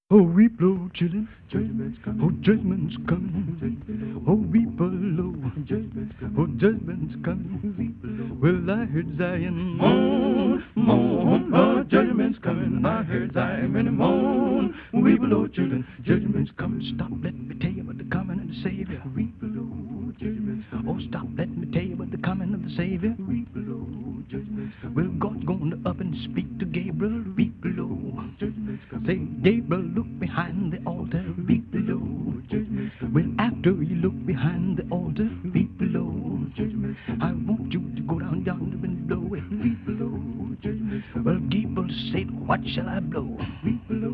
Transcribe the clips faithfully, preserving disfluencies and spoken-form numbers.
Oh, we blow, chillin'. Judgment's coming. Oh, judgment's coming. Oh, we blow. Judgment's coming. Oh, judgment's coming. Well, I heard Zion moan, moan. Oh, judgment's coming. I heard Zion moan. We blow, children. Judgment's coming. Stop, let me tell you about the coming of the Savior. We blow, judgment's coming. Oh, stop, let me tell you about the coming of the Savior. We blow, judgment's coming. Well, God's going to up and speak to Gabriel. We blow, judgment's coming. Say, Gabriel, look behind the altar, weep below. Well, after you look behind the altar, weep below. I want you to go down yonder and blow it, weep below. Well, Gabriel said, what shall I blow? Weep below.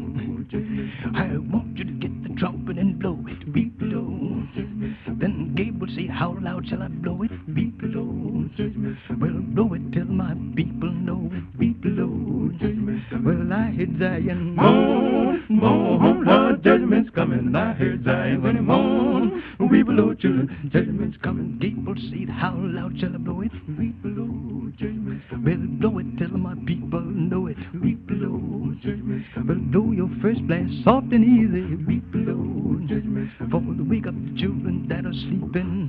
I want you to get the trumpet and blow it, weep below. Then Gabriel said, how loud shall I blow it? Weep below. Well, blow it till my people know it, weep below. Well, I heard Zion moan, moan, Lord, judgment's coming. I heard Zion when he moan. We below, children, judgment's coming. Gabriel said, how loud shall I blow it? Weep below, judgment's coming. Well, blow it till my people know it. Weep below, judgment's coming. Well, blow your first blast soft and easy. Weep below, judgment's coming. For to wake up the children that are sleeping.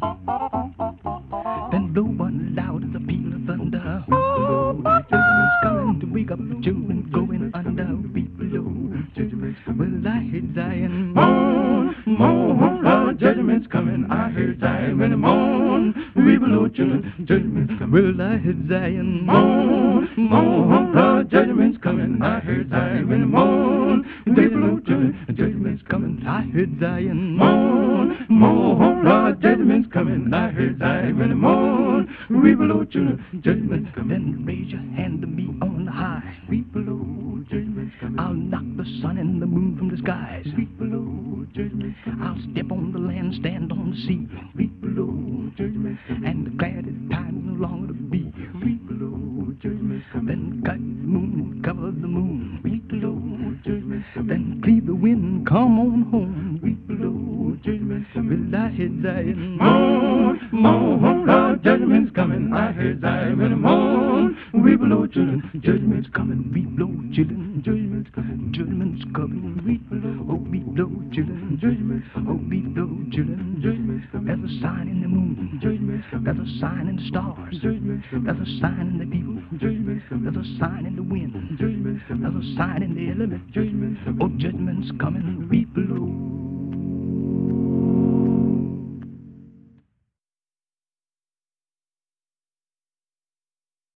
Then blow one loud as a peal of thunder. Weep below, judgment's coming. To wake up the children going under. Weep below, judgment's coming. Well, I heard Zion moan, moan, Lord, judgment's coming. I heard Zion when he moan. We below, children, judgment's coming. Well, I heard Zion moan, moan, Lord, judgment's coming. I heard Zion when he moan. We below, children, judgment's coming. I heard Zion moan, moan, Lord, judgment's coming. I heard Zion when he moan. We below, children, judgment's coming. Then raise your hand to me on the high. We below, judgment's coming. I'll knock the sun and the moon from the skies. Weep below, judgment's coming. I'll step on the land, stand on the sea. Weep below, judgment's coming. And declare that time no longer to be. Weep below, judgment's coming. Then cut the moon and cover the moon. Weep below, judgment's coming. Then cleave the wind and come on home. Weep below, judgment's coming. Well, I heard Zion moan, moan, Lord, judgment's coming. I heard Zion when he moan. Weep below, children, judgment's coming. Weep below, children, judgment's coming. Judgment's coming. Weep below, oh, weep below, children, judgment's coming. Oh, weep below, children, judgment's coming. There's a sign in the moon, judgment's coming. There's a sign in the stars, judgment's coming. There's a sign in the people, judgment's coming. There's a sign in the wind, judgment's coming. There's a sign in the element, judgment's coming. Oh, judgment's coming. Weep below.